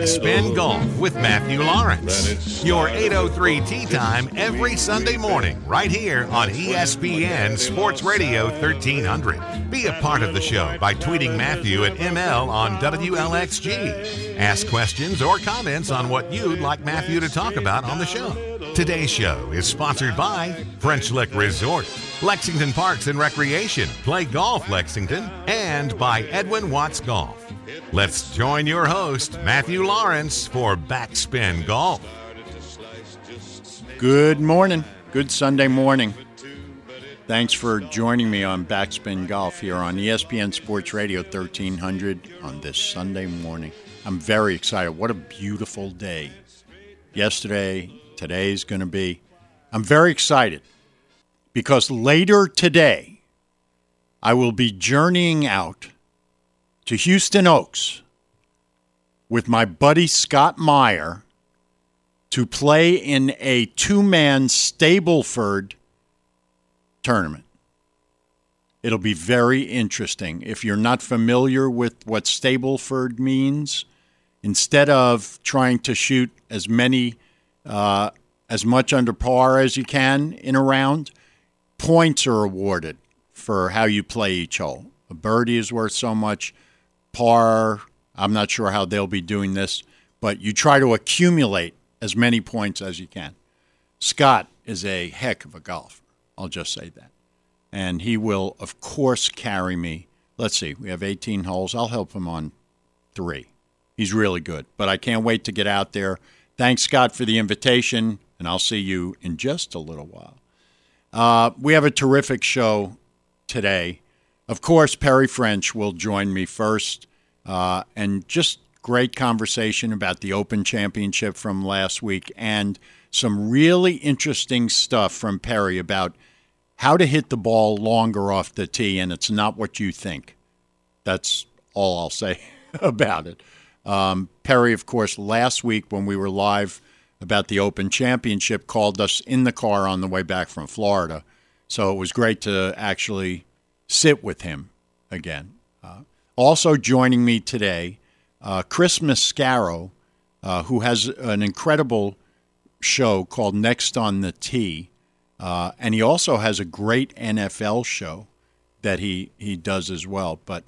Backspin Golf with Matthew Lawrence. Your 8:03 tee time every Sunday morning right here on ESPN Sports Radio 1300. Be a part of the show by tweeting Matthew at ML on WLXG. Ask questions or comments on what you'd like Matthew to talk about on the show. Today's show is sponsored by French Lick Resort, Lexington Parks and Recreation, Play Golf Lexington, and by Edwin Watts Golf. Let's join your host, Matthew Lawrence, for Backspin Golf. Good morning. Good Sunday morning. Thanks for joining me on Backspin Golf here on ESPN Sports Radio 1300 on this Sunday morning. I'm very excited. What a beautiful day. Yesterday, today's going to be. I'm very excited because later today, I will be journeying out to Houston Oaks with my buddy Scott Meyer to play in a two-man Stableford tournament. It'll be very interesting. If you're not familiar with what Stableford means, instead of trying to shoot as much under par as you can in a round, points are awarded for how you play each hole. A birdie is worth so much. Par, I'm not sure how they'll be doing this, but you try to accumulate as many points as you can. Scott is a heck of a golfer. I'll just say that. And he will, of course, carry me. Let's see, we have 18 holes. I'll help him on 3. He's really good, but I can't wait to get out there. Thanks, Scott, for the invitation, and I'll see you in just a little while. We have a terrific show today. Of course, Perry French will join me first, and just great conversation about the Open Championship from last week and some really interesting stuff from Perry about how to hit the ball longer off the tee, and it's not what you think. That's all I'll say about it. Perry, of course, last week when we were live about the Open Championship, called us in the car on the way back from Florida, so it was great to actually sit with him again. Also joining me today, Chris Mascaro, who has an incredible show called Next on the Tee, and he also has a great NFL show that he does as well. But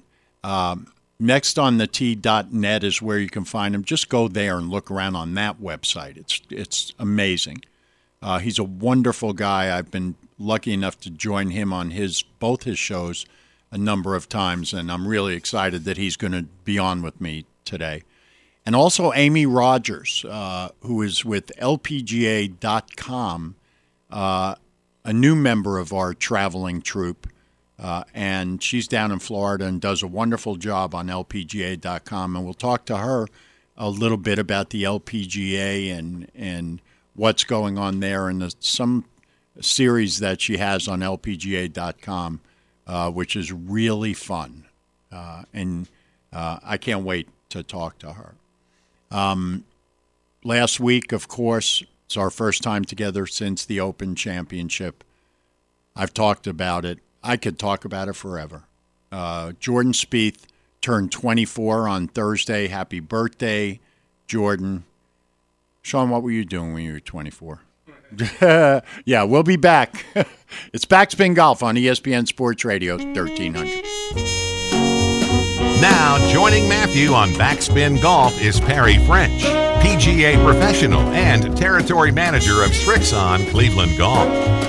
nextonthetee.net is where you can find him. Just go there and look around on that website. It's amazing. He's a wonderful guy. I've been lucky enough to join him on both his shows a number of times, and I'm really excited that he's going to be on with me today. And also Amy Rogers, who is with LPGA.com, a new member of our traveling troupe, and she's down in Florida and does a wonderful job on LPGA.com, and we'll talk to her a little bit about the LPGA and what's going on there and some series that she has on LPGA.com, which is really fun. And I can't wait to talk to her. Last week, of course, it's our first time together since the Open Championship. I've talked about it. I could talk about it forever. Jordan Spieth turned 24 on Thursday. Happy birthday, Jordan. Sean, what were you doing when you were 24? Yeah, we'll be back. It's Backspin Golf on ESPN Sports Radio 1300. Now, joining Matthew on Backspin Golf is Perry French, PGA professional and territory manager of Srixon Cleveland Golf.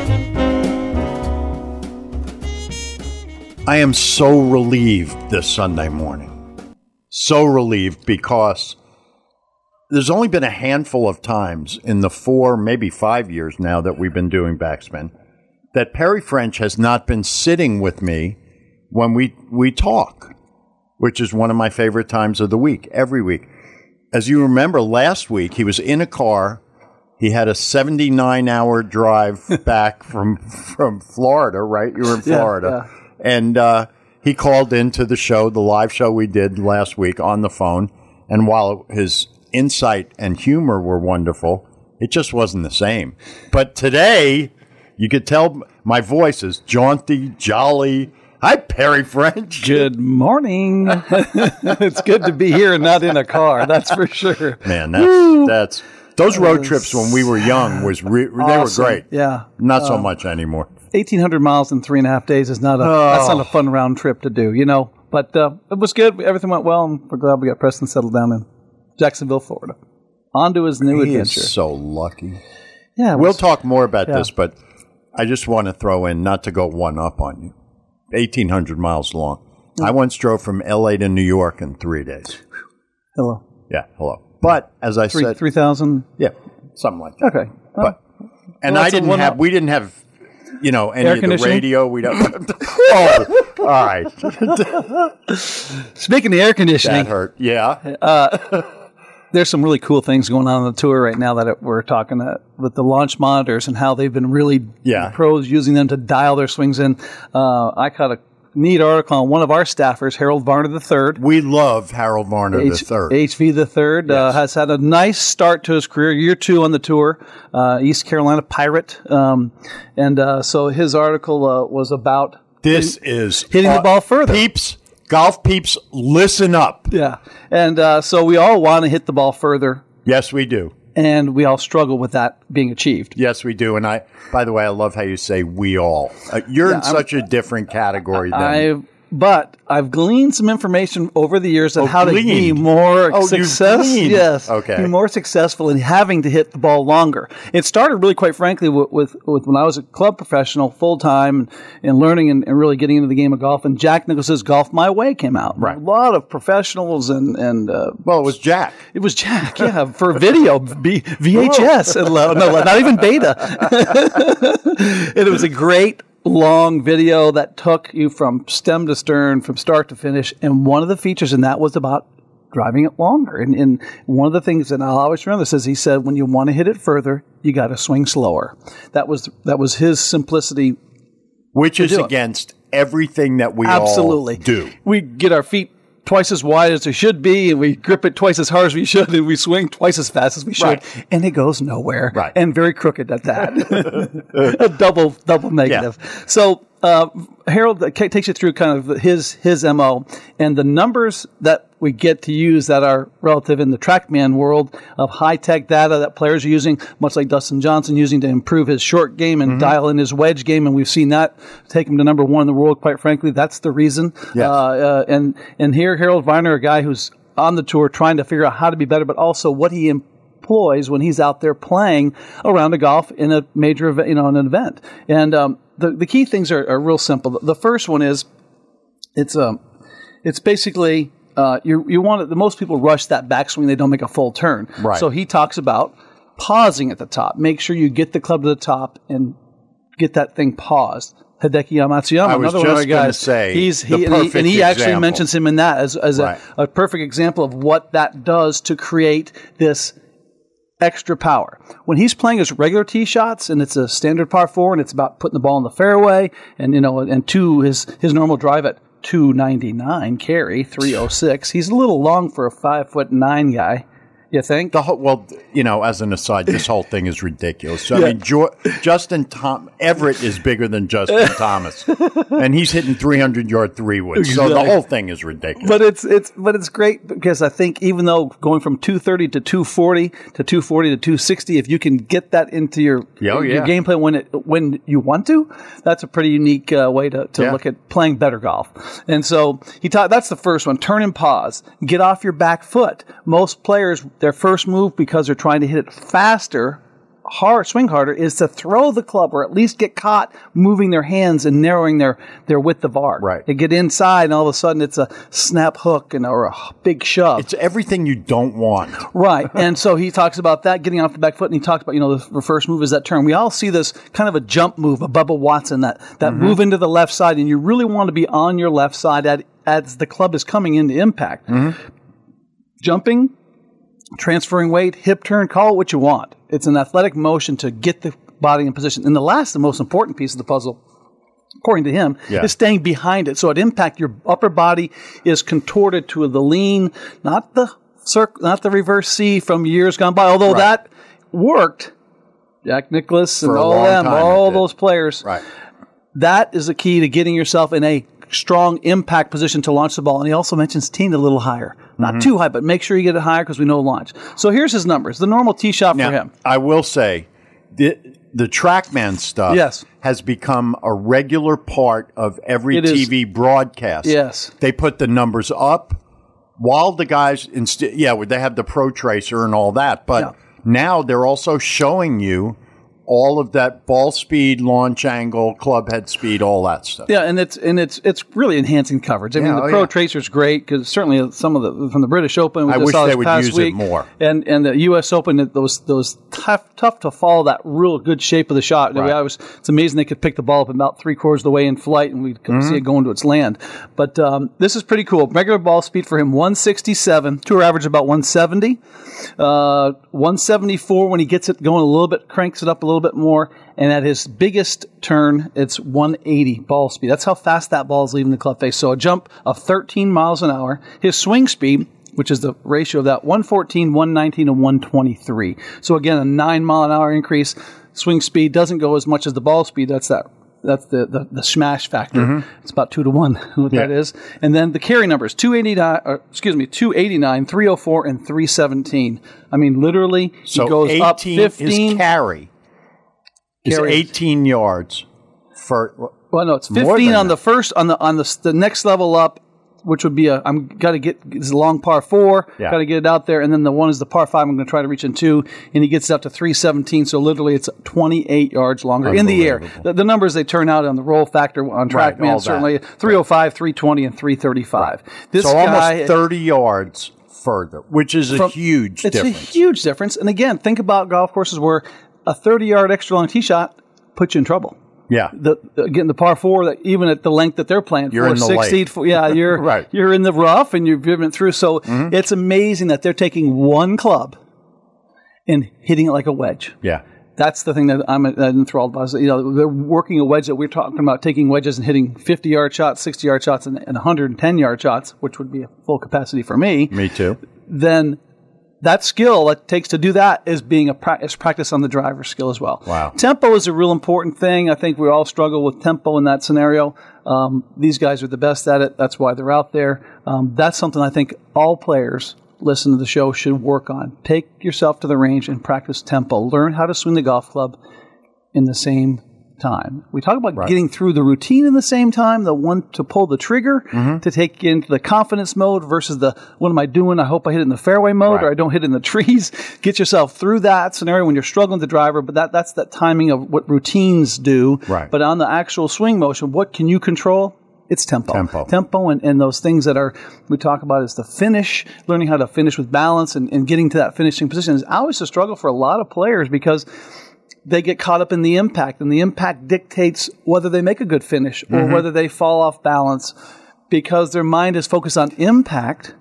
I am so relieved this Sunday morning. So relieved because there's only been a handful of times in the 4, maybe 5 years now that we've been doing Backspin that Perry French has not been sitting with me when we talk, which is one of my favorite times of the week, every week. As you remember, last week he was in a car. He had a 79-hour drive back from Florida, right? You were in Florida. Yeah. And he called into the show, the live show we did last week on the phone. And while his insight and humor were wonderful, it just wasn't the same. But today, you could tell my voice is jaunty, jolly. Hi, Perry French. Good morning. It's good to be here and not in a car. That's for sure. Man, that's those road trips when we were young they were great. Yeah, not so much anymore. 1,800 miles in 3.5 days is not that's not a fun round trip to do, you know. But it was good. Everything went well, and we're glad we got Preston settled down in Jacksonville, Florida. On to his new adventure. Is so lucky. Yeah, we'll talk more about this, but I just want to throw in, not to go one up on you, 1,800 miles long. I once drove from L.A. to New York in 3 days. Hello. Yeah, hello. But as I said, 3,000. Yeah, something like that. Okay. But we didn't have any air of the radio. We don't. All right. Speaking of air conditioning, that hurt. Yeah. There's some really cool things going on the tour right now that we're talking with the launch monitors and how they've been really pros using them to dial their swings in. I caught a neat article on one of our staffers, Harold Varner III. We love Harold Varner III. HV III has had a nice start to his career, year 2 on the tour, East Carolina Pirate. So his article was about hitting the ball further. Golf peeps, listen up. Yeah. And so we all want to hit the ball further. Yes, we do. And we all struggle with that being achieved. Yes, we do. And by the way, I love how you say we all. You're in such a different category than But I've gleaned some information over the years on how to be more successful. Yes, be more successful in having to hit the ball longer. It started really, quite frankly, with when I was a club professional full time and learning and really getting into the game of golf. And Jack Nicklaus's Golf My Way came out. Right, a lot of professionals and well, it was Jack. It was Jack, yeah, for video, VHS, and no, not even beta. And it was a great long video that took you from stem to stern, from start to finish. And one of the features in that was about driving it longer. And one of the things that I'll always remember is he said, when you want to hit it further, you got to swing slower. That was his simplicity. Which is against everything that we all do. We get our feet twice as wide as they should be, and we grip it twice as hard as we should, and we swing twice as fast as we should, and it goes nowhere. Right. And very crooked at that. A double negative. Yeah. So Harold takes you through kind of his MO, and the numbers that we get to use that are relative in the TrackMan world of high-tech data that players are using, much like Dustin Johnson using to improve his short game and dial in his wedge game, and we've seen that take him to number 1 in the world, quite frankly. That's the reason. Yes. And here, Harold Varner, a guy who's on the tour trying to figure out how to be better, but also what he employs when he's out there playing around a golf in a major event, in an event. And the key things are real simple. The first one is it's basically you want it. Most people rush that backswing; they don't make a full turn. Right. So he talks about pausing at the top. Make sure you get the club to the top and get that thing paused. Hideki Matsuyama, another one of our guys. He actually mentions him in that as a perfect example of what that does to create this extra power. When he's playing his regular tee shots and it's a standard par 4 and it's about putting the ball in the fairway and his normal drive at 299 carry 306. He's a little long for a 5'9" guy. You think? As an aside, this whole thing is ridiculous. So, I mean, Everett is bigger than Justin Thomas, and he's hitting 300-yard 3-wood. So the whole thing is ridiculous. But it's great because I think even though going from 230 to 240 to 240 to 260, if you can get that into your gameplay when you want to, that's a pretty unique way to look at playing better golf. And so that's the first one. Turn and pause. Get off your back foot. Most players, their first move, because they're trying to hit it faster, swing harder, is to throw the club or at least get caught moving their hands and narrowing their width of arc. Right. They get inside and all of a sudden it's a snap hook or a big shove. It's everything you don't want. Right. And so he talks about that, getting off the back foot, and he talks about, the first move is that turn. We all see this kind of a jump move, a Bubba Watson, that move into the left side, and you really want to be on your left side as the club is coming into impact. Jumping, transferring weight, hip turn, call it what you want. It's an athletic motion to get the body in position. And the most important piece of the puzzle, according to him, is staying behind it. So at impact, your upper body is contorted to the lean, not the reverse C from years gone by, although that worked. Jack Nicklaus and all those players. Right. That is the key to getting yourself in a strong impact position to launch the ball. And he also mentions teeing it a little higher. Not too high, but make sure you get it higher because we know launch. So here's his numbers. The normal tee shot for him. I will say, the TrackMan stuff has become a regular part of every TV broadcast. Yes. They put the numbers up while the guys, they have the Pro Tracer and all that, but now they're also showing you all of that ball speed, launch angle, club head speed, all that stuff. Yeah, and it's really enhancing coverage. I mean, the Pro Tracer is great because certainly some of the from the British Open, I wish they would use it more. And the U.S. Open, those tough to follow that real good shape of the shot. Right. It's amazing they could pick the ball up about 3/4 of the way in flight, and we could see it going to its land. But this is pretty cool. Regular ball speed for him 167, tour average about 170, 174 when he gets it going a little bit, cranks it up a little bit more, and at his biggest turn, it's 180 ball speed. That's how fast that ball is leaving the club face. So a jump of 13 miles an hour. His swing speed, which is the ratio of that, 114, 119, and 123. So again, a 9 mile an hour increase. Swing speed doesn't go as much as the ball speed. That's the smash factor. It's about 2 to 1. What that is. And then the carry numbers: 289, 304, and 317. I mean, literally, he goes up 15. His carry is 18 yards for. Well, no, it's 15 on the first on the next level up, which would be I'm got to get this long par 4, got to get it out there, and then the one is the par 5. I'm going to try to reach in 2, and he gets it up to 317. So literally, it's 28 yards longer in the air. The numbers they turn out on the roll factor on TrackMan certainly 305, 320, and 335. This so guy, almost 30 yards further, which is a huge difference. It's a huge difference. And again, think about golf courses where a 30-yard extra long tee shot puts you in trouble. Yeah. Again, the par 4, that even at the length that they're playing, you're in the lake. You're right. You're in the rough and you've driven it through. So it's amazing that they're taking one club and hitting it like a wedge. Yeah. That's the thing that I'm enthralled by. They're working a wedge that we're talking about, taking wedges and hitting 50-yard shots, 60-yard shots, and 110-yard shots, which would be a full capacity for me. Me too. Then that skill it takes to do that is being is practice on the driver's skill as well. Wow. Tempo is a real important thing. I think we all struggle with tempo in that scenario. These guys are the best at it. That's why they're out there. That's something I think all players listen to the show should work on. Take yourself to the range and practice tempo. Learn how to swing the golf club in the same time. We talk about getting through the routine in the same time, the one to pull the trigger, to take into the confidence mode versus the what am I doing? I hope I hit it in the fairway mode or I don't hit it in the trees. Get yourself through that scenario when you're struggling with the driver, but that's that timing of what routines do. Right. But on the actual swing motion, what can you control? It's tempo and those things that we talk about is the finish, learning how to finish with balance and getting to that finishing position is always a struggle for a lot of players because they get caught up in the impact, and the impact dictates whether they make a good finish or whether they fall off balance because their mind is focused on impact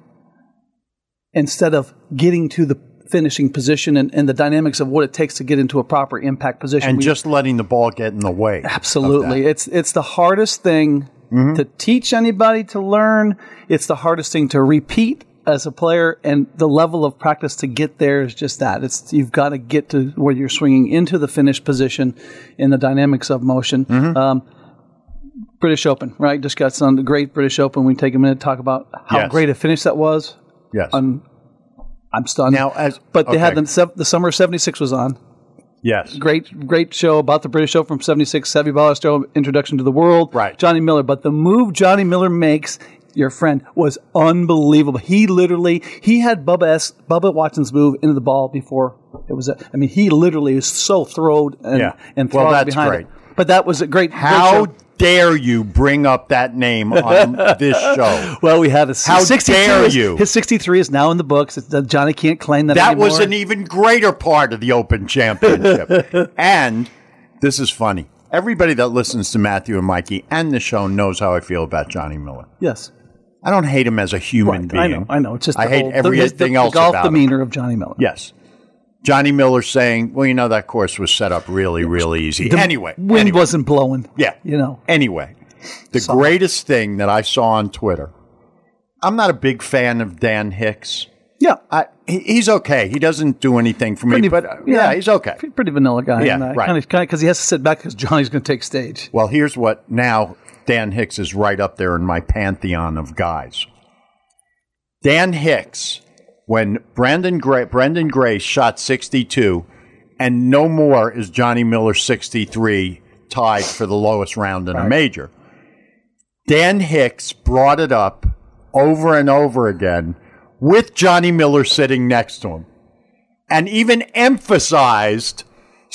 instead of getting to the finishing position and the dynamics of what it takes to get into a proper impact position. And just letting the ball get in the way. Absolutely. It's the hardest thing to teach anybody to learn. It's the hardest thing to repeat as a player, and the level of practice to get there is just that. You've got to get to where you're swinging into the finished position in the dynamics of motion. British Open, right? Just got some great British Open. We take a minute to talk about how great a finish that was. Yes. I'm stunned. Now, they had the summer of '76 was on. Yes. Great show about the British Open from '76. Seve Ballesteros, Introduction to the World. Right. Johnny Miller. But the move Johnny Miller makes, your friend, was unbelievable. He had Bubba Watson's move into the ball before it was. He literally is so throwed and thrown behind it. But that was a great. How dare you bring up that name on this show? Well, we had How 62. Dare you? His 63 is now in the books. Johnny can't claim that anymore. That was an even greater part of the Open Championship. And this is funny. Everybody that listens to Matthew and Mikey and the show knows how I feel about Johnny Miller. Yes. I don't hate him as a human being. I know. It's just I hate everything else the golf about demeanor him. of Johnny Miller. Yes. Johnny Miller saying, well, that course was set up really, really easy. The wind wasn't blowing. Yeah. Anyway, the greatest thing that I saw on Twitter, I'm not a big fan of Dan Hicks. Yeah. He's okay. He doesn't do anything for me, but he's okay. Pretty vanilla guy. Yeah, right. Kind of because he has to sit back because Johnny's going to take stage. Well, here's what now Dan Hicks is right up there in my pantheon of guys. Dan Hicks, when Brendan Gray shot 62, and no more is Johnny Miller 63 tied for the lowest round in a major. Dan Hicks brought it up over and over again with Johnny Miller sitting next to him, and even emphasized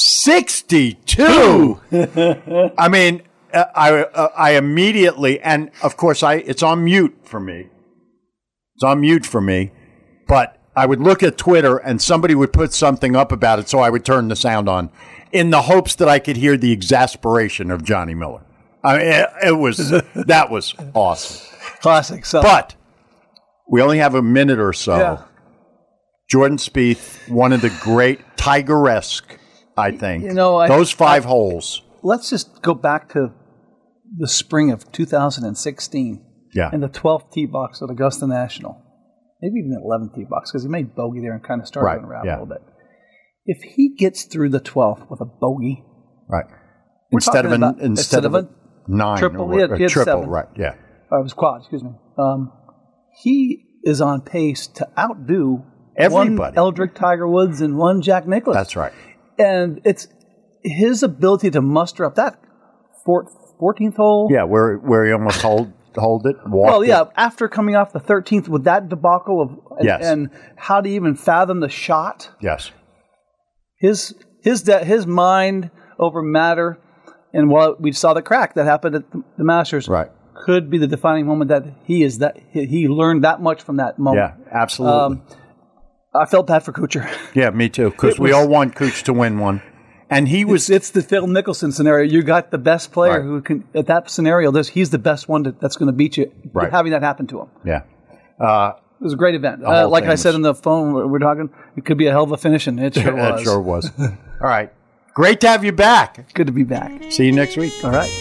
62. I mean, I immediately, and of course, it's on mute for me. It's on mute for me, but I would look at Twitter and somebody would put something up about it, so I would turn the sound on in the hopes that I could hear the exasperation of Johnny Miller. I mean, that was awesome. Classic. So. But we only have a minute or so. Yeah. Jordan Spieth, one of the great Tiger-esque, I think. Those 5 holes. Let's just go back to the spring of 2016. Yeah. In the 12th tee box at Augusta National. Maybe even the 11th tee box, because he made bogey there and kind of started around a little bit. If he gets through the 12th with a bogey. Right. Instead of a 9. Triple. He had triple, 7. Right, yeah. It was quad, excuse me. He is on pace to outdo everybody. One Eldrick Tiger Woods and one Jack Nicklaus. That's right. And it's his ability to muster up that 14th hole. Yeah, where he almost hold it. After coming off the 13th with that debacle of and how to even fathom the shot. Yes. His mind over matter, and we saw the crack that happened at the Masters. Right. Could be the defining moment that he learned that much from that moment. Yeah, absolutely. I felt bad for Kuchar. Yeah, me too, because we all want Kuch to win one. And he was. It's the Phil Mickelson scenario. You got the best player who can, at that scenario, he's the best one that's going to beat you, having that happen to him. Yeah. It was a great event. Like I said on the phone, we're talking, it could be a hell of a finish, and it sure was. It sure was. All right. Great to have you back. Good to be back. See you next week. All right.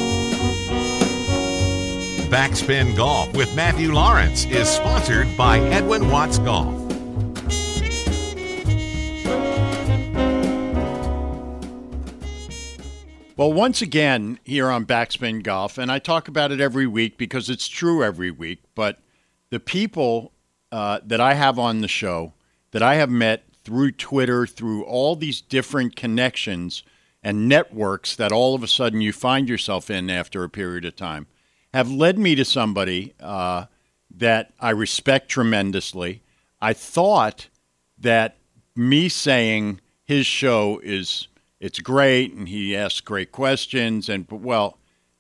Backspin Golf with Matthew Lawrence is sponsored by Edwin Watts Golf. Well, once again, here on Backspin Golf, and I talk about it every week because it's true every week, but the people that I have on the show, that I have met through Twitter, through all these different connections and networks that all of a sudden you find yourself in after a period of time, have led me to somebody that I respect tremendously. I thought that me saying his show it's great, and he asks great questions. I'm going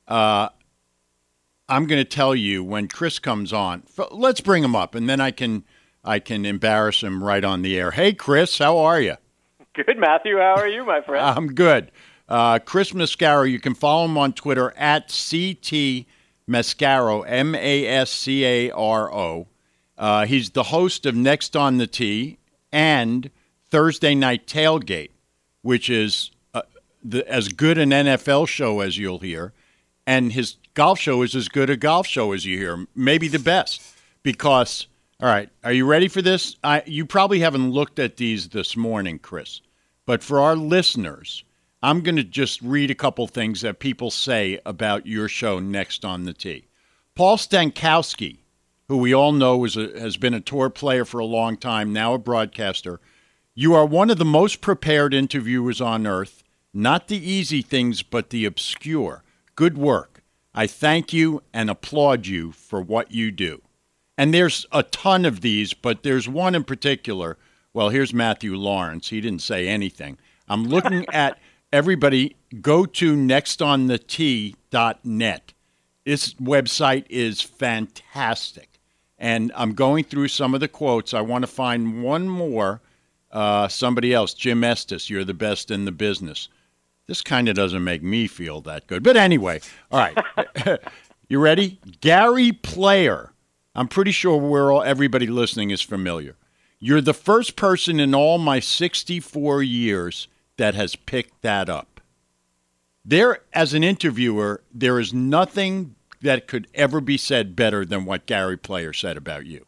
to tell you when Chris comes on. Let's bring him up, and then I can embarrass him right on the air. Hey, Chris, how are you? Good, Matthew. How are you, my friend? I'm good. Chris Mascaro, you can follow him on Twitter at CT Mascaro, Mascaro. He's the host of Next on the Tee and Thursday Night Tailgate, which is as good an NFL show as you'll hear, and his golf show is as good a golf show as you hear, maybe the best. Because, all right, are you ready for this? You probably haven't looked at these this morning, Chris, but for our listeners, I'm going to just read a couple things that people say about your show Next on the Tee. Paul Stankowski, who we all know has been a tour player for a long time, now a broadcaster. You are one of the most prepared interviewers on earth. Not the easy things, but the obscure. Good work. I thank you and applaud you for what you do. And there's a ton of these, but there's one in particular. Well, here's Matthew Lawrence. He didn't say anything. I'm looking at everybody. Go to nextonthetee.net. This website is fantastic. And I'm going through some of the quotes. I want to find one more. Somebody else, Jim Estes, you're the best in the business. This kind of doesn't make me feel that good. But anyway, all right. You ready? Gary Player. I'm pretty sure everybody listening is familiar. You're the first person in all my 64 years that has picked that up. As an interviewer, there is nothing that could ever be said better than what Gary Player said about you.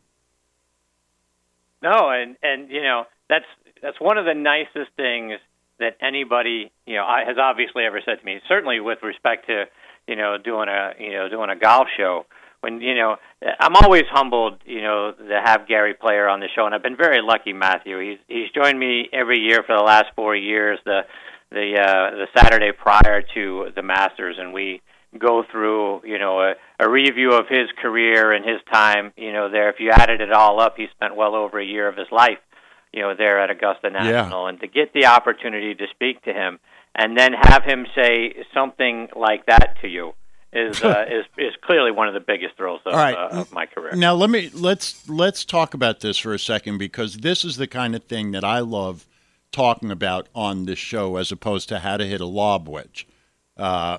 No, and that's one of the nicest things that anybody has obviously ever said to me. Certainly with respect to doing a golf show. When, I'm always humbled, to have Gary Player on the show, and I've been very lucky, Matthew. He's joined me every year for the last 4 years, the Saturday prior to the Masters, and we go through, a review of his career and his time, there. If you added it all up, he spent well over a year of his life, there at Augusta National, and to get the opportunity to speak to him and then have him say something like that to you is clearly one of the biggest thrills of my career. Now let's talk about this for a second, because this is the kind of thing that I love talking about on this show, as opposed to how to hit a lob wedge. How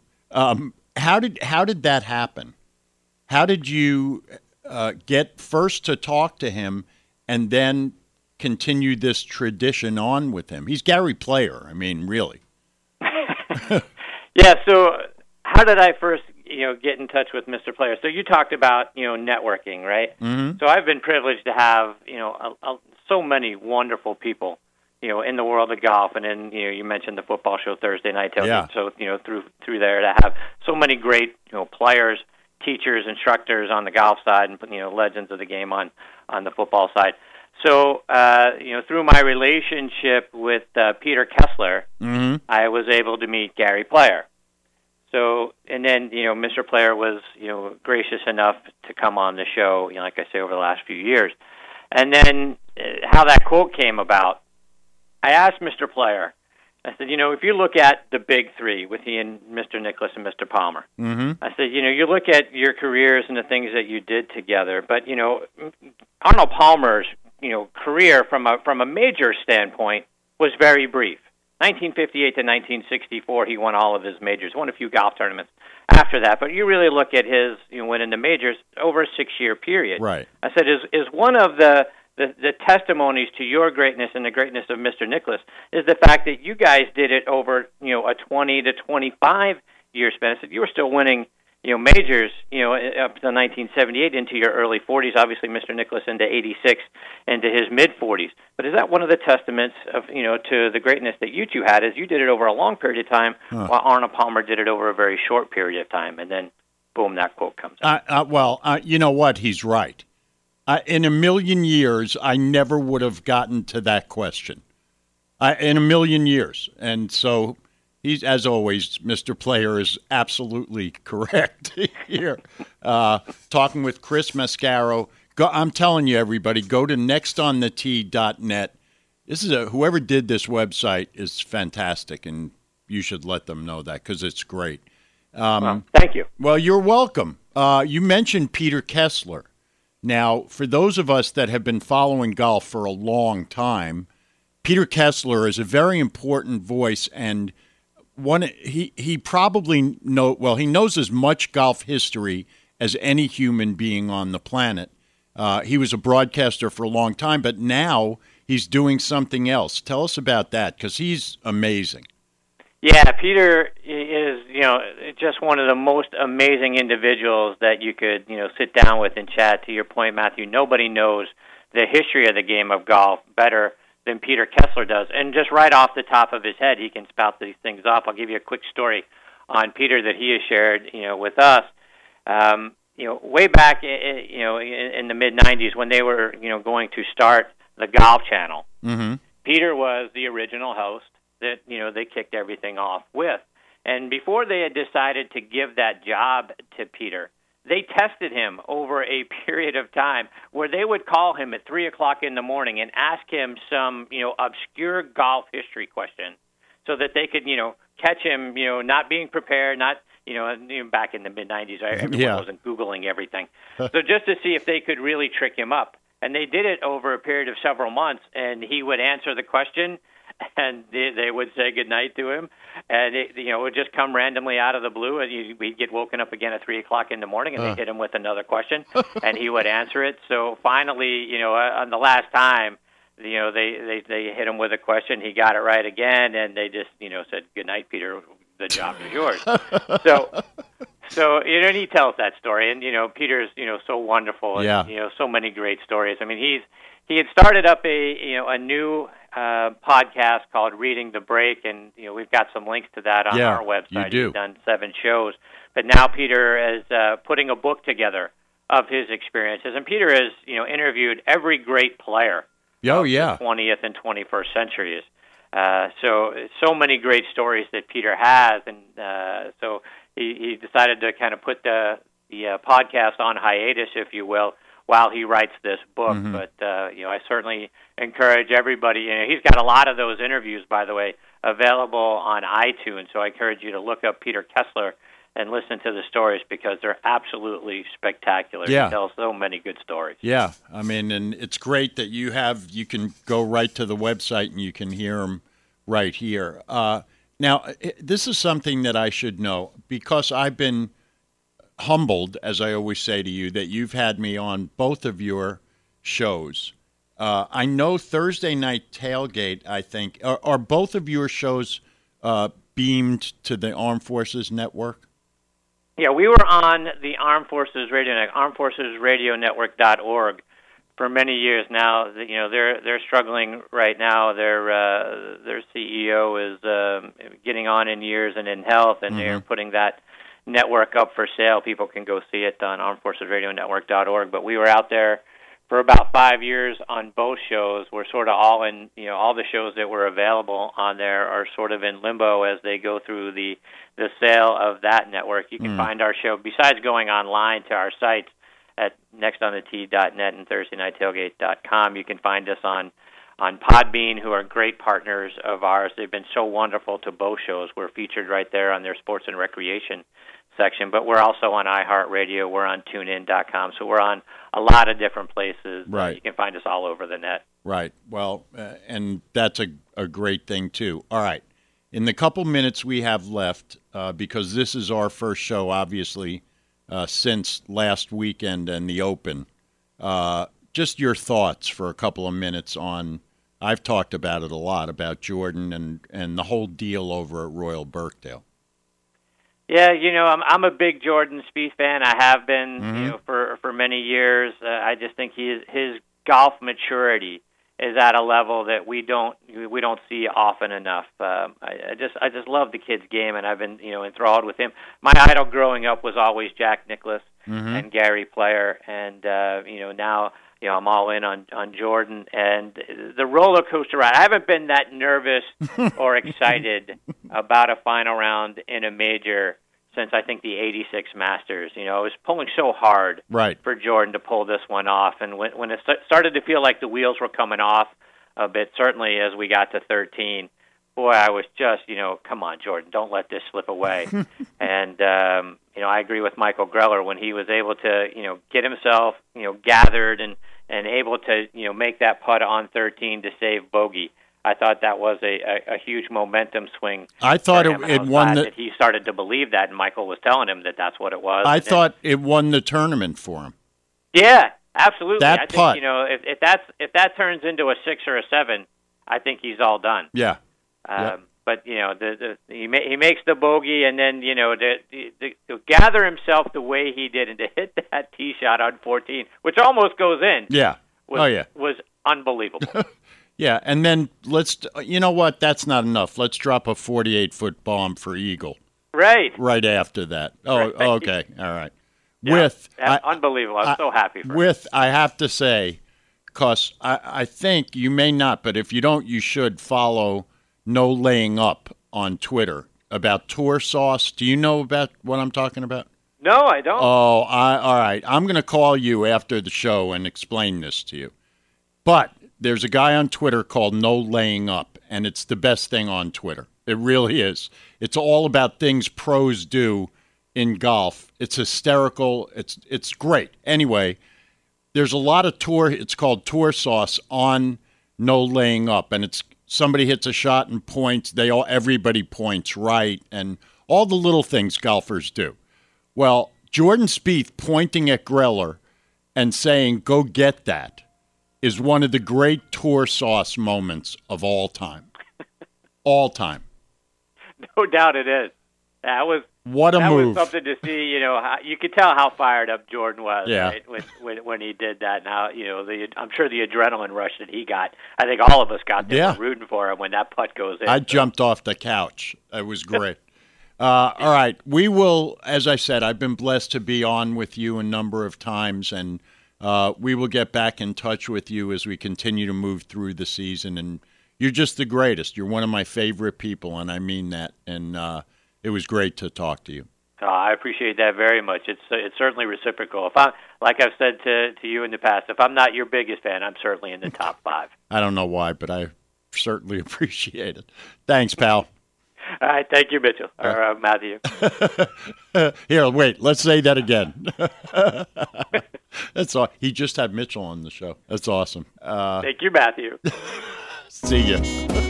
did that happen? How did you get first to talk to him and then continue this tradition on with him? He's Gary Player. I mean, really. Yeah. So how did I first, get in touch with Mr. Player? So you talked about, networking, right? Mm-hmm. So I've been privileged to have, so many wonderful people, in the world of golf, and then, you mentioned the football show Thursday night. Yeah. So, through there, to have so many great, players, teachers, instructors on the golf side, and, legends of the game on the football side. So, through my relationship with Peter Kessler, mm-hmm. I was able to meet Gary Player. So, and then, Mr. Player was, gracious enough to come on the show, like I say, over the last few years. And then how that quote came about, I asked Mr. Player, I said, if you look at the big three with Mr. Nicklaus and Mr. Palmer, mm-hmm. I said, you look at your careers and the things that you did together, but, Arnold Palmer's, career from a major standpoint was very brief. 1958 to 1964, he won all of his majors, won a few golf tournaments after that. But you really look at his winning the majors over a 6-year period. Right. I said, is one of the testimonies to your greatness and the greatness of Mr. Nicklaus is the fact that you guys did it over, a 20 to 25 year span. I said, you were still winning, majors, up to 1978 into your early 40s. Obviously, Mr. Nicklaus into 86, into his mid 40s. But is that one of the testaments of, to the greatness that you two had? Is you did it over a long period of time, while Arnold Palmer did it over a very short period of time, and then boom, that quote comes out. You know what? He's right. In a million years, I never would have gotten to that question. In a million years, and so. He's, as always, Mr. Player is absolutely correct here. Talking with Chris Mascaro. I'm telling you, everybody, go to nextonthetee.net. This is whoever did this website is fantastic, and you should let them know that because it's great. Thank you. Well, you're welcome. You mentioned Peter Kessler. Now, for those of us that have been following golf for a long time, Peter Kessler is a very important voice, and he probably he knows as much golf history as any human being on the planet. He was a broadcaster for a long time, but now he's doing something else. Tell us about that, because he's amazing. Yeah, Peter is, just one of the most amazing individuals that you could, sit down with and chat. To your point, Matthew, nobody knows the history of the game of golf better than Peter Kessler does. And just right off the top of his head, he can spout these things off. I'll give you a quick story on Peter that he has shared, with us. Way back, in the mid-'90s when they were, going to start the Golf Channel, mm-hmm. Peter was the original host that, they kicked everything off with. And before they had decided to give that job to Peter, they tested him over a period of time where they would call him at 3 o'clock in the morning and ask him some, obscure golf history question so that they could, catch him, not being prepared, not, back in the mid-'90s, everyone wasn't Googling everything. So just to see if they could really trick him up. And they did it over a period of several months, and he would answer the question, and they would say goodnight to him, and it would just come randomly out of the blue, and we'd get woken up again at 3 o'clock in the morning, and they'd hit him with another question, and he would answer it. So finally, on the last time, they hit him with a question, he got it right again, and they just, said, goodnight, Peter, the job is yours. So and he tells that story, and, Peter's, so wonderful, and, so many great stories. I mean, he had started up a new podcast called Reading the Break, and we've got some links to that on our website. You do. He's done 7 shows. But now Peter is putting a book together of his experiences. And Peter has, interviewed every great player of the 20th and 21st centuries. So many great stories that Peter has. And so he decided to kind of put the podcast on hiatus, if you will, while he writes this book. Mm-hmm. But, I certainly encourage everybody. He's got a lot of those interviews, by the way, available on iTunes. So I encourage you to look up Peter Kessler and listen to the stories because they're absolutely spectacular. Yeah. He tells so many good stories. Yeah, I mean, and it's great that you can go right to the website and you can hear them right here. Now, this is something that I should know because I've been humbled, as I always say to you, that you've had me on both of your shows. I know Thursday Night Tailgate, I think, are both of your shows beamed to the Armed Forces Network? Yeah, we were on the Armed Forces Radio Network, armedforcesradionetwork.org for many years now. They're struggling right now. Their CEO is getting on in years and in health, and they're putting that network up for sale. People can go see it on armedforcesradionetwork.org. But we were out there for about 5 years on both shows. We're sort of all in, all the shows that were available on there are sort of in limbo as they go through the sale of that network. You can find our show, besides going online to our sites at nextonthet.net and thursdaynighttailgate.com, you can find us on Podbean, who are great partners of ours. They've been so wonderful to both shows. We're featured right there on their sports and recreation section, but we're also on iHeartRadio. We're on TuneIn.com, so we're on a lot of different places. Right. You can find us all over the net. Right. Well, and that's a great thing, too. All right. In the couple minutes we have left, because this is our first show, obviously, since last weekend and the Open, just your thoughts for a couple of minutes on, I've talked about it a lot, about Jordan and the whole deal over at Royal Birkdale. Yeah, I'm a big Jordan Spieth fan. I have been, for many years. I just think his golf maturity is at a level that we don't see often enough. I just love the kid's game, and I've been enthralled with him. My idol growing up was always Jack Nicklaus and Gary Player, and now I'm all in on Jordan and the roller coaster ride. I haven't been that nervous or excited about a final round in a major since I think the '86 Masters. It was pulling so hard for Jordan to pull this one off, and when it started to feel like the wheels were coming off a bit, certainly as we got to 13, boy, I was just, come on, Jordan, don't let this slip away. And I agree with Michael Greller when he was able to, get himself, gathered and able to, make that putt on 13 to save bogey. I thought that was a huge momentum swing. I thought it won that he started to believe that, and Michael was telling him that that's what it was. I thought it won the tournament for him. Yeah, absolutely. That I putt. think, if that turns into a 6 or a 7, I think he's all done. Yeah. But he makes the bogey, and then to gather himself the way he did and to hit that tee shot on 14, which almost goes in. Yeah. Was unbelievable. Yeah, and then you know what? That's not enough. Let's drop a 48-foot bomb for Eagle. Right after that. Oh, right. Okay. All right. Yeah, unbelievable. I'm so happy for him. I have to say, because I think you may not, but if you don't, you should follow No Laying Up on Twitter about tour sauce. Do you know about what I'm talking about? No, I don't. Oh, all right. I'm going to call you after the show and explain this to you. But there's a guy on Twitter called No Laying Up, and it's the best thing on Twitter. It really is. It's all about things pros do in golf. It's hysterical. It's great. Anyway, there's a lot of it's called Tour Sauce on No Laying Up, and it's somebody hits a shot and points. Everybody points right, and all the little things golfers do. Well, Jordan Spieth pointing at Greller and saying, "Go get that," is one of the great tour sauce moments of all time. All time. No doubt it is. That was What a that move. That was something to see. You could tell how fired up Jordan was, yeah. right, when he did that. Now, I'm sure the adrenaline rush that he got, I think all of us got there rooting for him when that putt goes in. I jumped off the couch. It was great. All right. We will, as I said, I've been blessed to be on with you a number of times, and we will get back in touch with you as we continue to move through the season. And you're just the greatest. You're one of my favorite people, and I mean that. And it was great to talk to you. I appreciate that very much. It's certainly reciprocal. If I'm, like I've said to you in the past, if I'm not your biggest fan, I'm certainly in the top 5. I don't know why, but I certainly appreciate it. Thanks, pal. All right, thank you, Mitchell, or Matthew. Here, wait, let's say that again. That's all. He just had Mitchell on the show. That's awesome. Thank you, Matthew. See ya.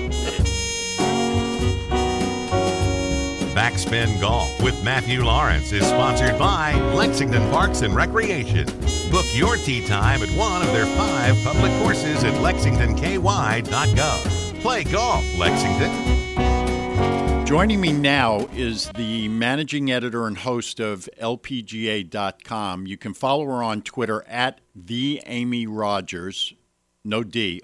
Backspin Golf with Matthew Lawrence is sponsored by Lexington Parks and Recreation. Book your tee time at one of their 5 public courses at lexingtonky.gov. Play golf, Lexington. Joining me now is the managing editor and host of LPGA.com. You can follow her on Twitter at the Amy Rogers, no D,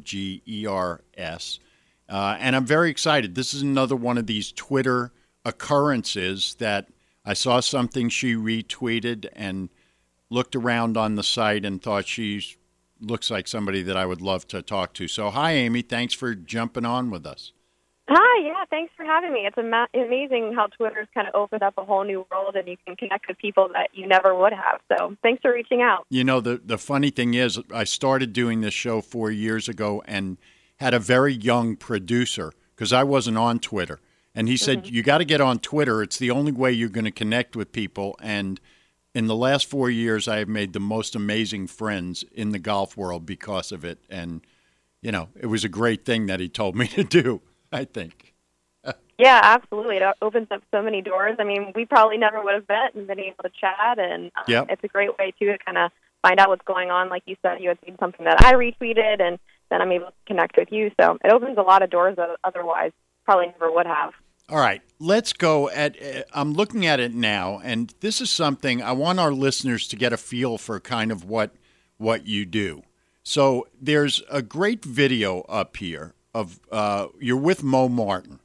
ROGERS. And I'm very excited. This is another one of these Twitter occurrences that I saw something she retweeted and looked around on the site and thought she looks like somebody that I would love to talk to. So, hi, Amy. Thanks for jumping on with us. Hi, yeah, thanks for having me. It's amazing how Twitter's kind of opened up a whole new world and you can connect with people that you never would have. So thanks for reaching out. The funny thing is I started doing this show 4 years ago and had a very young producer because I wasn't on Twitter. And he said, you got to get on Twitter. It's the only way you're going to connect with people. And in the last 4 years, I have made the most amazing friends in the golf world because of it. And, it was a great thing that he told me to do. I think. Yeah, absolutely. It opens up so many doors. I mean, we probably never would have met and been able to chat, and it's a great way, too, to kind of find out what's going on. Like you said, you had seen something that I retweeted, and then I'm able to connect with you. So it opens a lot of doors that otherwise probably never would have. All right, let's go I'm looking at it now, and this is something I want our listeners to get a feel for kind of what you do. So there's a great video up here of you're with Mo Martin,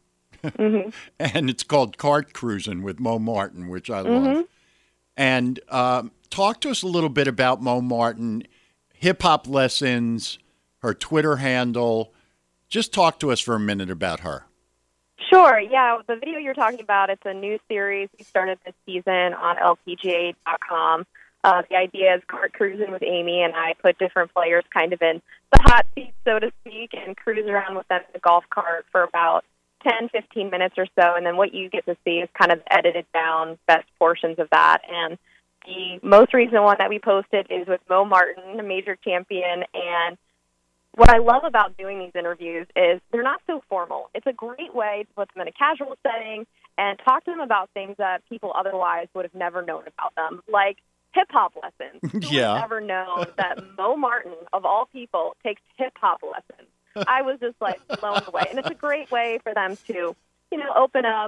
and it's called Kart Cruising with Mo Martin, which I love. And talk to us a little bit about Mo Martin, hip-hop lessons, her Twitter handle. Just talk to us for a minute about her. Sure, yeah. The video you're talking about, it's a new series we started this season on LPGA.com. The idea is Kart Cruising with Amy, and I put different players kind of in the hot seat, so to speak, and cruise around with them in the golf cart for about 10, 15 minutes or so, and then what you get to see is kind of edited down best portions of that. And the most recent one that we posted is with Mo Martin, a major champion, and what I love about doing these interviews is they're not so formal. It's a great way to put them in a casual setting and talk to them about things that people otherwise would have never known about them, like hip-hop lessons. Who would have ever known that Mo Martin, of all people, takes hip-hop lessons? I was just, blown away. And it's a great way for them to, open up,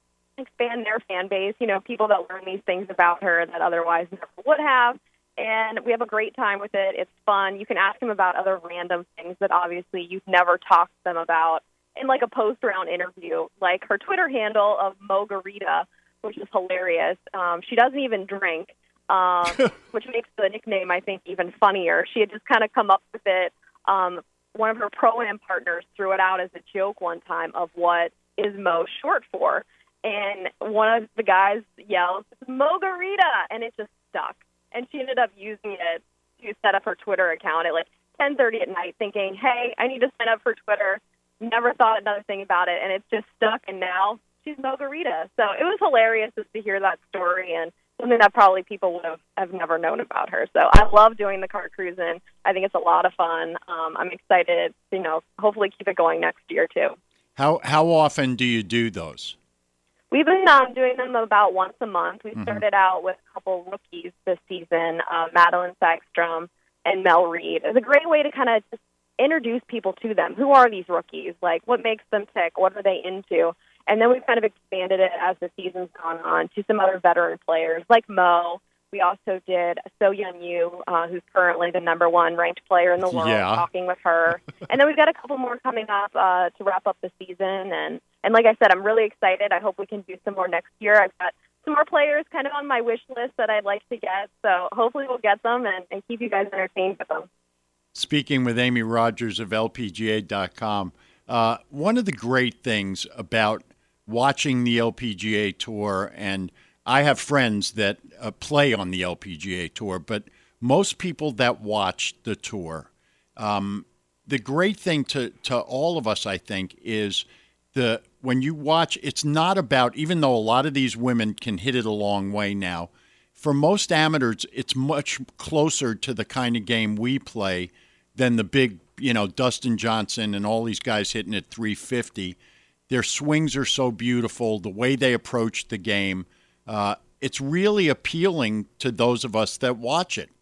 expand their fan base, people that learn these things about her that otherwise never would have. And we have a great time with it. It's fun. You can ask them about other random things that obviously you've never talked to them about in, a post-round interview. Like her Twitter handle of Mogarita, which is hilarious. She doesn't even drink. Which makes the nickname, I think, even funnier. She had just kind of come up with it. One of her Pro-Am partners threw it out as a joke one time of what is Mo short for. And one of the guys yelled, Mogarita, and it just stuck. And she ended up using it to set up her Twitter account at 10:30 at night thinking, hey, I need to sign up for Twitter. Never thought another thing about it. And it's just stuck, and now she's Mogarita. So it was hilarious just to hear that story and something that probably people would have never known about her. So I love doing the Kart Cruising. I think it's a lot of fun. I'm excited to, hopefully keep it going next year, too. How often do you do those? We've been doing them about once a month. We started out with a couple rookies this season, Madeline Sagstrom and Mel Reed. It's a great way to kind of just introduce people to them. Who are these rookies? What makes them tick? What are they into? And then we've kind of expanded it as the season's gone on to some other veteran players like Mo. We also did So Young Yu, who's currently the #1 ranked player in the world, talking with her. And then we've got a couple more coming up to wrap up the season. And like I said, I'm really excited. I hope we can do some more next year. I've got some more players kind of on my wish list that I'd like to get. So hopefully we'll get them and keep you guys entertained with them. Speaking with Amy Rogers of LPGA.com, one of the great things about watching the LPGA Tour, and I have friends that play on the LPGA Tour, but most people that watch the tour, the great thing to all of us, I think, is when you watch, it's not about, even though a lot of these women can hit it a long way now, for most amateurs, it's much closer to the kind of game we play than the big, Dustin Johnson and all these guys hitting at 350. Their swings are so beautiful, the way they approach the game. It's really appealing to those of us that watch it.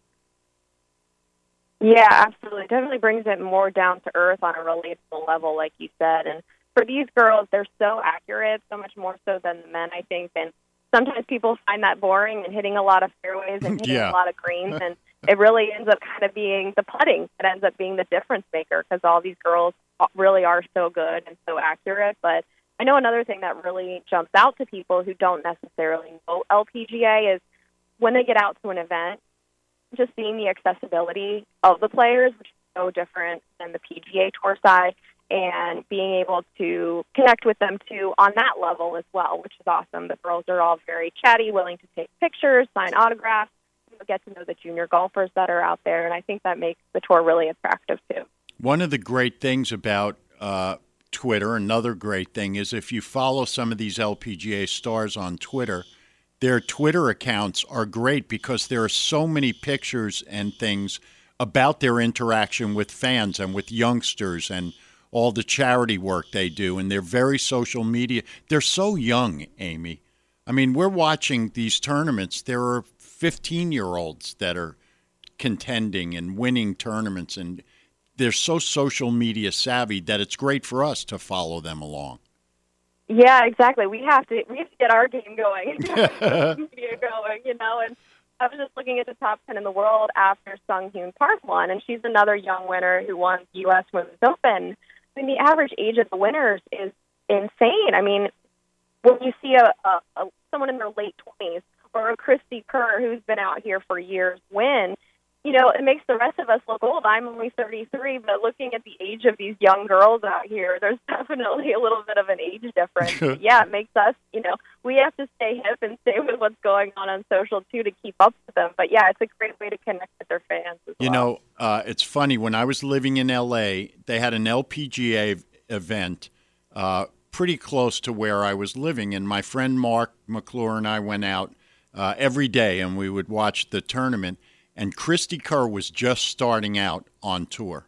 Yeah, absolutely. It definitely brings it more down to earth on a relatable level, like you said. And for these girls, they're so accurate, so much more so than the men, I think. And sometimes people find that boring and hitting a lot of fairways and hitting a lot of greens. And it really ends up kind of being the putting that ends up being the difference maker, because all these girls really are so good and so accurate. But I know another thing that really jumps out to people who don't necessarily know LPGA is when they get out to an event, just seeing the accessibility of the players, which is so different than the PGA Tour side, and being able to connect with them too on that level as well, which is awesome. The girls are all very chatty, willing to take pictures, sign autographs, get to know the junior golfers that are out there, and I think that makes the tour really attractive too. One of the great things about Twitter, another great thing, is if you follow some of these LPGA stars on Twitter, their Twitter accounts are great because there are so many pictures and things about their interaction with fans and with youngsters and all the charity work they do, and they're very social media. They're so young, Amy. I mean, we're watching these tournaments. There are 15-year-olds that are contending and winning tournaments, and they're so social media savvy that it's great for us to follow them along. Yeah, exactly. We have to get our game going, media going, And I was just looking at the top 10 in the world after Sung Hyun Park won, and she's another young winner who won the U.S. Women's Open. I mean, the average age of the winners is insane. I mean, when you see someone in their late 20s or a Christy Kerr who's been out here for years win, it makes the rest of us look old. I'm only 33, but looking at the age of these young girls out here, there's definitely a little bit of an age difference. Yeah, it makes us, we have to stay hip and stay with what's going on social, too, to keep up with them. But, yeah, it's a great way to connect with their fans as well. It's funny. When I was living in L.A., they had an LPGA event pretty close to where I was living, and my friend Mark McClure and I went out every day, and we would watch the tournament. And Christy Kerr was just starting out on tour.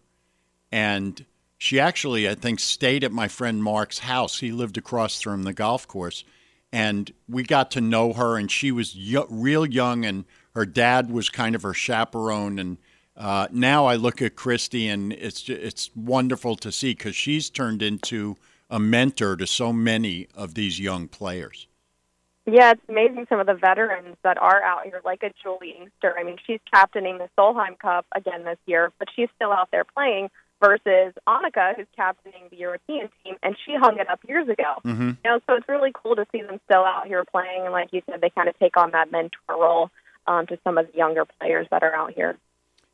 And she actually, I think, stayed at my friend Mark's house. He lived across from the golf course. And we got to know her, and she was real young, and her dad was kind of her chaperone. And now I look at Christy, and it's wonderful to see because she's turned into a mentor to so many of these young players. Yeah, it's amazing some of the veterans that are out here, like a Julie Inkster. I mean, she's captaining the Solheim Cup again this year, but she's still out there playing versus Annika, who's captaining the European team, and she hung it up years ago. Mm-hmm. So it's really cool to see them still out here playing, and like you said, they kind of take on that mentor role to some of the younger players that are out here.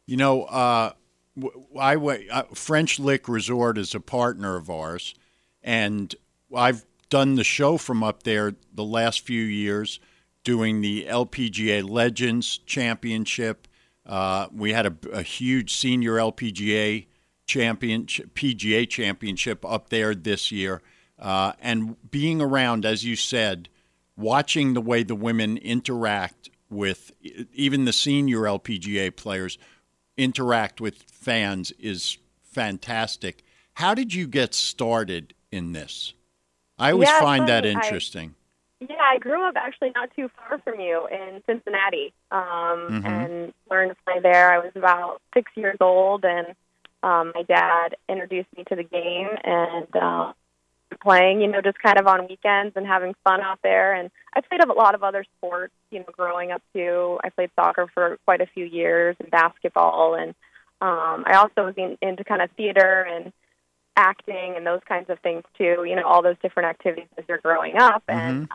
French Lick Resort is a partner of ours, and I've done the show from up there the last few years, doing the LPGA Legends Championship. We had a huge senior LPGA PGA Championship up there this year. And being around, as you said, watching the way the women interact with, even the senior LPGA players, interact with fans is fantastic. How did you get started in this? I always find that interesting. I grew up actually not too far from you in Cincinnati, and learned to play there. I was about 6 years old, and my dad introduced me to the game, and playing, just kind of on weekends and having fun out there. And I played a lot of other sports, growing up too. I played soccer for quite a few years and basketball. And I also was into kind of theater and acting and those kinds of things too, all those different activities as you're growing up. And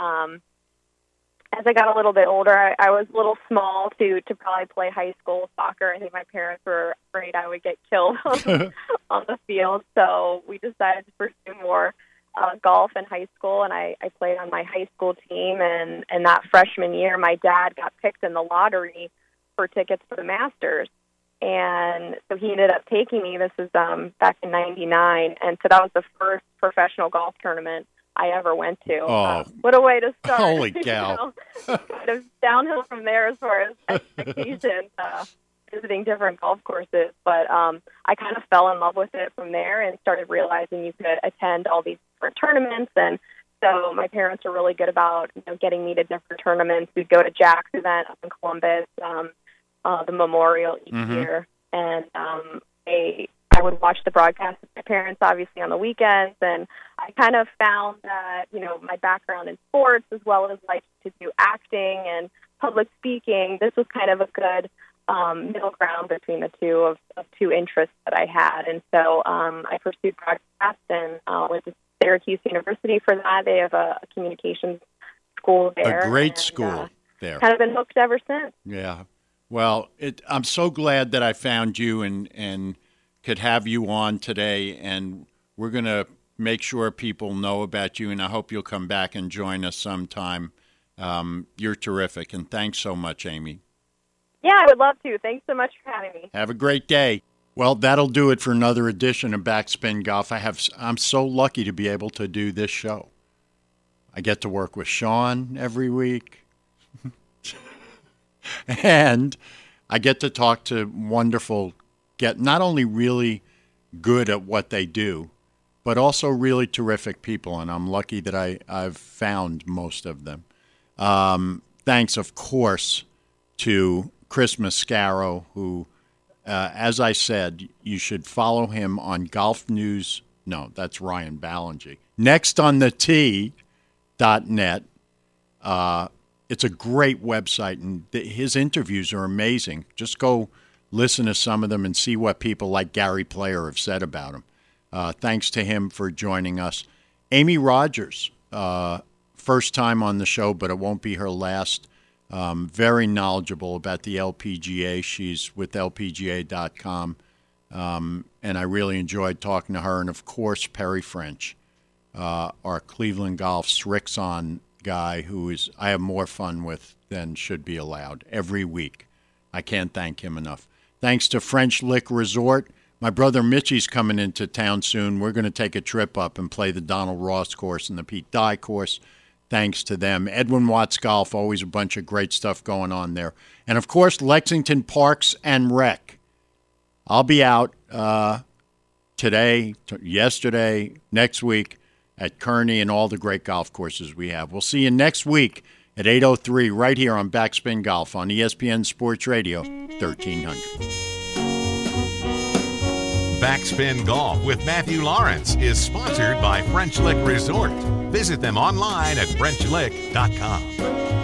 as I got a little bit older, I was a little small to probably play high school soccer. I think my parents were afraid I would get killed on the field, so we decided to pursue more golf in high school, and I played on my high school team. And that freshman year, my dad got picked in the lottery for tickets for the Masters. And so he ended up taking me. This was back in '99, and so that was the first professional golf tournament I ever went to. Oh, what a way to start! Holy cow! Kind of downhill from there as far as expectations, visiting different golf courses. But I kind of fell in love with it from there, and started realizing you could attend all these different tournaments. And so my parents are really good about getting me to different tournaments. We'd go to Jack's event up in Columbus. The Memorial each year, and I would watch the broadcast with my parents, obviously, on the weekends, and I kind of found that, my background in sports, as well as like to do acting and public speaking, this was kind of a good middle ground between the two of two interests that I had. And so I pursued broadcast and went to Syracuse University for that. They have a communications school there. A great school there. Kind of been hooked ever since. Yeah. Well, I'm so glad that I found you and could have you on today, and we're going to make sure people know about you, and I hope you'll come back and join us sometime. You're terrific, and thanks so much, Amy. Yeah, I would love to. Thanks so much for having me. Have a great day. Well, that'll do it for another edition of Backspin Golf. I'm so lucky to be able to do this show. I get to work with Sean every week. And I get to talk to wonderful, not only really good at what they do, but also really terrific people. And I'm lucky that I've found most of them. Thanks, of course, to Chris Mascaro, who, as I said, you should follow him on Golf News. No, that's Ryan Ballingy. Next on the Tee.net. It's a great website, and his interviews are amazing. Just go listen to some of them and see what people like Gary Player have said about him. Thanks to him for joining us. Amy Rogers, first time on the show, but it won't be her last. Very knowledgeable about the LPGA. She's with LPGA.com, and I really enjoyed talking to her. And, of course, Perry French, our Cleveland Golf Srixon guy who I have more fun with than should be allowed every week. I can't thank him enough. Thanks to French Lick Resort. My brother Mitchie's coming into town soon. We're going to take a trip up and play the Donald Ross course and the Pete Dye course. Thanks to them. Edwin Watts Golf, always a bunch of great stuff going on there. And, of course, Lexington Parks and Rec. I'll be out today, yesterday, next week, at Kearney and all the great golf courses we have. We'll see you next week at 8:03 right here on Backspin Golf on ESPN Sports Radio 1300. Backspin Golf with Matthew Lawrence is sponsored by French Lick Resort. Visit them online at FrenchLick.com.